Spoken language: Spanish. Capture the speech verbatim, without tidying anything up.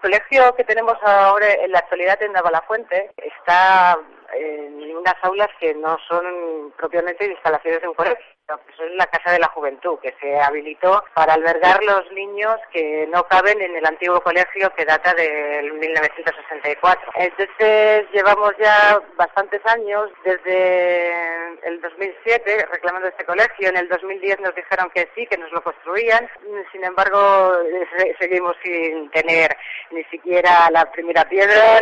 colegio que tenemos ahora en la actualidad en Navalafuente está en unas aulas que no son propiamente instalaciones de un colegio, sino que son la Casa de la Juventud, que se habilitó para albergar los niños que no caben en el antiguo colegio que data del mil novecientos sesenta y cuatro. Entonces llevamos ya bastantes años, desde el dos mil siete, reclamando este colegio. En el dos mil diez nos dijeron que sí, que nos lo construían. Sin embargo, seguimos sin tener ni siquiera la primera piedra.